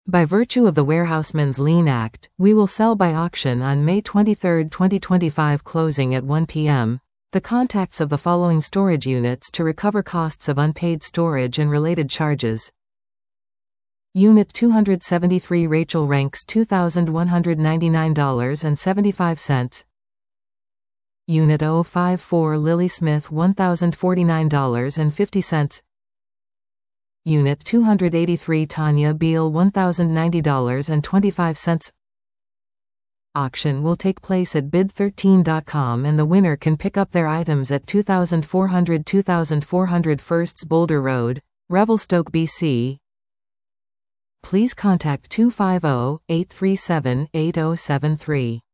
By virtue of the Warehouseman's Lien Act, we will sell by auction on May 23, 2025 closing at 1 p.m. the contacts of the following storage units to recover costs of unpaid storage and related charges. Unit 273 Rachel Ranks $2,199.75. Unit 054 Lily Smith $1,049.50. Unit 283 Tanya Beal $1,090.25. Auction will take place at bid13.com and the winner can pick up their items at 2400 Firsts Boulder Road, Revelstoke, BC. Please contact 250-837-8073.